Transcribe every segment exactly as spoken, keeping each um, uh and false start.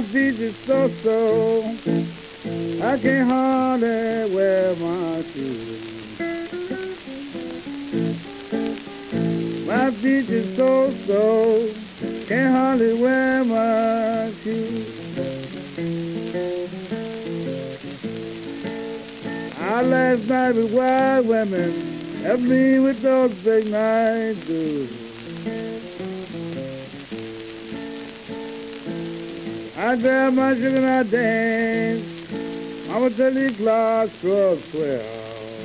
My feet is so so, I can't hardly wear my shoes. My feet is so so, can't hardly wear my shoes. I last night with wild women, help me with those big night blues. I grab my sugar and I dance, I'ma tell the clock struck twelve.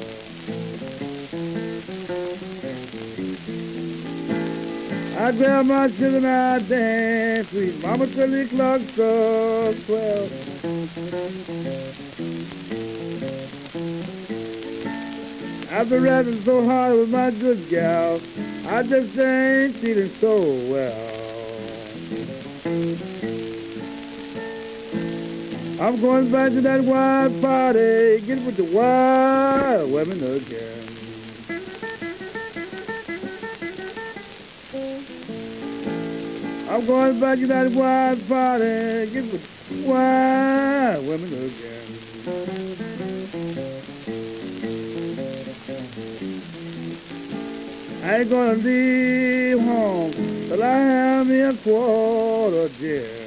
I grab my sugar and I dance, sweet mama till the clock struck twelve. After rapping so hard with my good gal, I just ain't feeling so well. I'm going back to that wild party, get with the wild women again. I'm going back to that wild party, get with the wild women again. I ain't gonna leave home till I have me a quarter gin.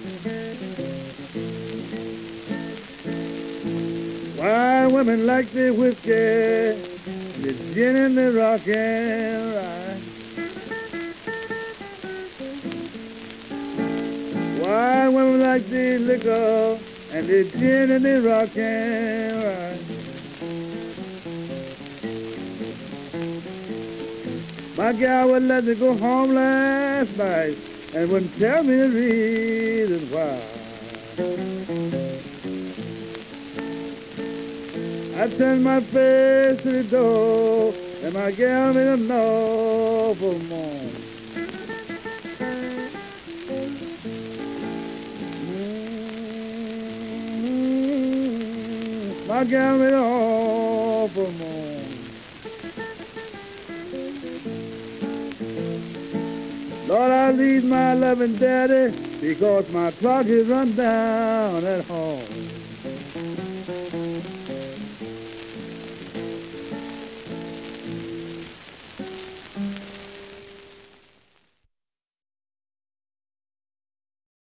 Why women like the whiskey, the gin and the rockin' rye. Why women like the liquor and the gin and the rockin' rye. My gal would let me go home last night and wouldn't tell me the reason why. I turned my face to the door, and my gal made an awful moan. Mm-hmm. My gal made an awful moan. Lord, I need my loving daddy, because my clock is run down at home.